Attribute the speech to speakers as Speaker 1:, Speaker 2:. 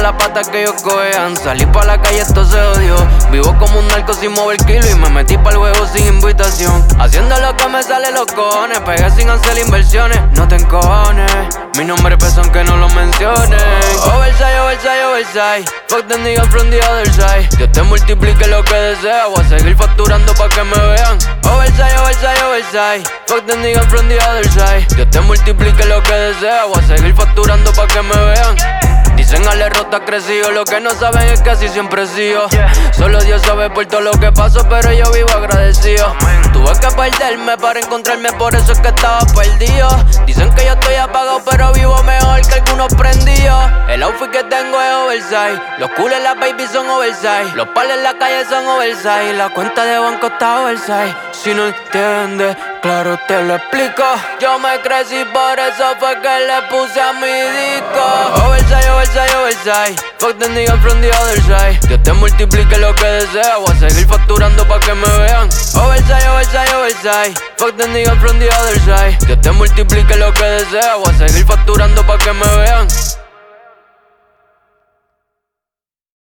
Speaker 1: las patas que ellos cojean. Salí pa' la calle, esto se odió. Vivo como un narco sin mover kilo y me metí pa'l juego sin invitación. Haciendo lo que me sale los cojones, pegué sin hacer inversiones. No te encojones, mi nombre pesa aunque no lo menciones. Oversize, oversize, oversize. Fuck the nigga from the other side. Dios te multiplique lo que desea. Voy a seguir facturando pa' que me vean. Oversize, oversize, oversize. Fuck the nigga from the other side. Dios te multiplique lo que desea. Voy a seguir facturando pa' que me vean. Dicen al rota crecido, lo que no saben es que así siempre he sido. Solo Dios sabe por todo lo que pasó, pero yo vivo agradecido. Tuve que perderme para encontrarme, por eso es que estaba perdido. Dicen que yo estoy apagado, pero vivo mejor que algunos prendidos. El outfit que tengo es oversize. Los cool en la baby son oversize. Los pales en la calle son oversize. La cuenta de banco está oversize. Si no entiendes, claro te lo explico. Yo me crecí, por eso fue que le puse a mi disco. Oversize, oversize, oversize. Fuck the nigga from the other side. Dios te multiplique lo que desea. Voy a seguir facturando pa' que me vean. Oversize, oversize, oversize. Fuck the nigga from the other side. Dios te multiplique lo que desea. Voy a seguir facturando pa' que me vean.